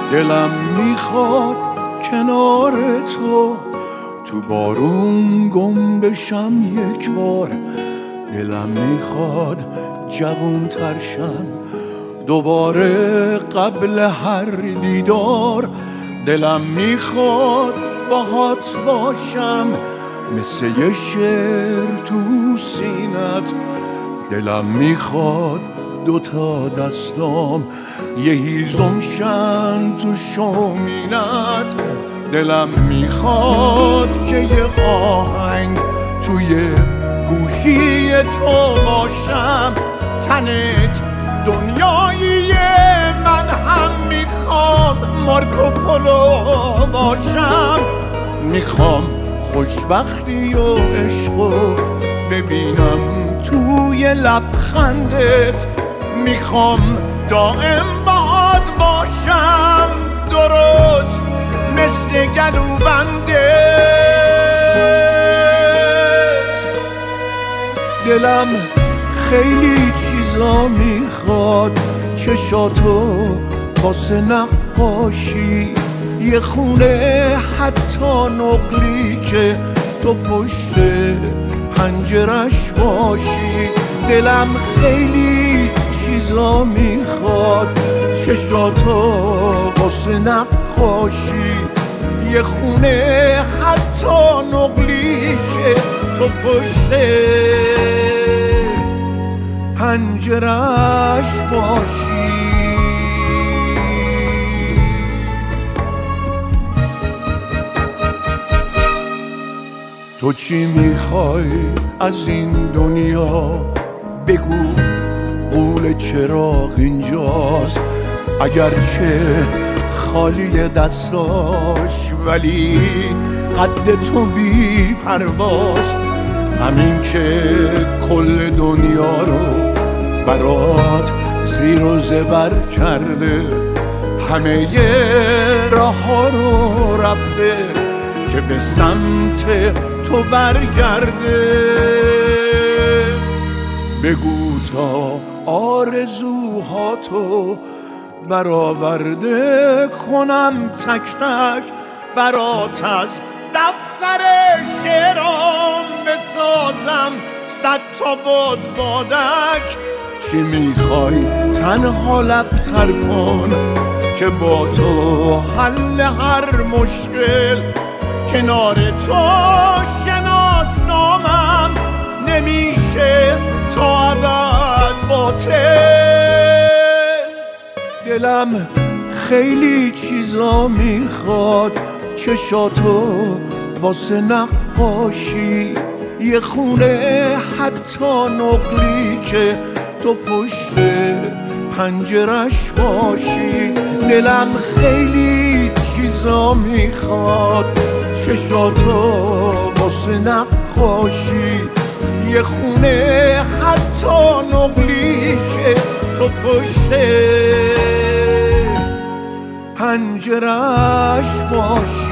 دلم میخواد کنار تو بارون گم بشم یک بار. دلم میخواد جوون ترشم دوباره قبل هر دیدار. دلم میخواد باهات باشم مثل یه شعر تو سینت. دلم میخواد دوتا دستام یه هیزم شن تو شومینت. دلم میخواد که یه آهنگ توی گوشی تو باشم. تنت دنیایی من هم میخوام مارکوپولو باشم. میخوام خوشبختی و عشقو ببینم توی لبخندت. میخوام دائم باهات باشم درست مثل گلوبندت. دلم خیلی چیزا میخواد چشاتو واسه نقاشی. یه خونه حتی نقلی که تو پشت پنجرش باشی. دلم خیلی چیزا میخواد چشاتو واسه نقاشی. یه خونه حتی نقلی که تو پشت پنجرش باشی. تو چی میخوای از این دنیا بگو، قول چراغ اینجاست اگرچه خالی دستاش ولی قد تو بی پرواز. همین که کل دنیا رو برات زیر و زبر کرده، همه راه ها رو رفته که به سمت تو برگرده. بگو تا آرزوهاتو برآورده کنم تک تک برات از دفتر شعرام بسازم 100 تا بادک. چی میخوای تنها لبتر کن که با تو حل هر مشکل. کنار تو شناسنامم نمیشه تا ابد باطل. دلم خیلی چیزا میخواد چشاتو واسه نقاشی. یه خونه حتی نقلی که تو پشت پنجرش باشی. دلم خیلی چیزا میخواد چشاتو واسه نقاشی. یه خونه حتی نقلی که تو پشت پنجرش باشی.